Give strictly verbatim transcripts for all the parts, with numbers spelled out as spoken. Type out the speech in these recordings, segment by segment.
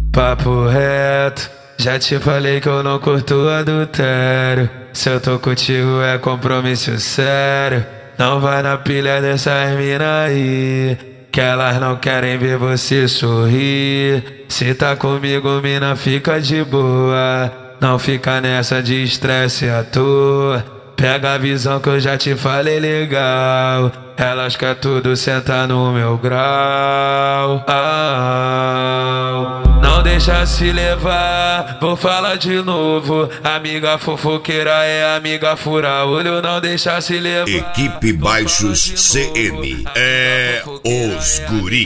Papo reto, já te falei que eu não curto adultério. Se eu tô contigo é compromisso sério. Não vai na pilha dessas mina aí, que elas não querem ver você sorrir. Se tá comigo, mina, fica de boa. Não fica nessa de estresse à toa. Pega a visão que eu já te falei legal. Elas quer tudo sentar no meu grau. Ah, não deixa se levar, vou falar de novo. Amiga fofoqueira é amiga fura olho, não deixa se levar. Equipe Baixos C M é os guri.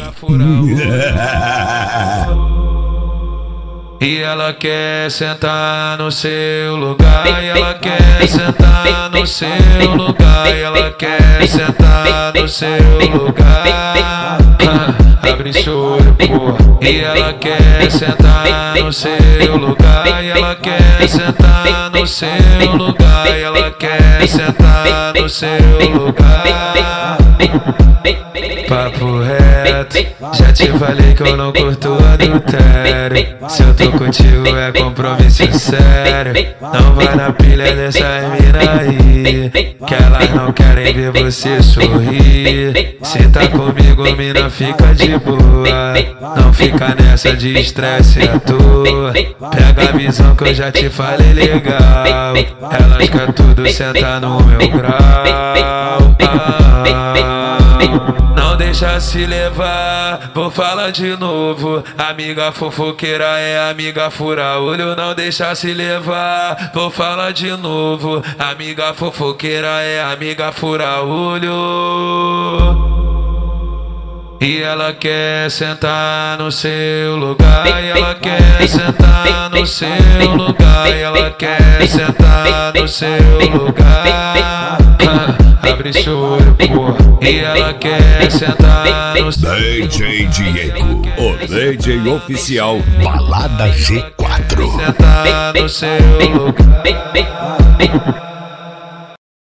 E ela quer sentar no seu lugar, e ela quer sentar no seu lugar, e ela quer sentar no seu lugar. Ah, abre seu olho, porra. E ela quer sentar no seu lugar, e ela quer sentar no seu lugar, e ela quer sentar no seu lugar. Papo reto, já te falei que eu não curto adultério. Se eu tô contigo é compromisso sério. Não vai na pilha dessas mina aí, que elas não querem ver você sorrir. Se tá comigo, mina, fica de boa. Não fica nessa de estresse à toa. Pega a visão que eu já te falei legal. Elas quer tudo sentar no meu grau. Ah, não deixa se levar, vou falar de novo. Amiga fofoqueira é amiga fura olho, não deixa se levar. Vou falar de novo. Amiga fofoqueira é amiga fura olho. E ela quer sentar no seu lugar, e ela quer sentar no seu lugar, e ela quer sentar no seu lugar. Ah, abre seu olho, porra. E ela quer sentar no seu lugar. D J Diego, o D J oficial Balada G quatro. Sentar no seu lugar.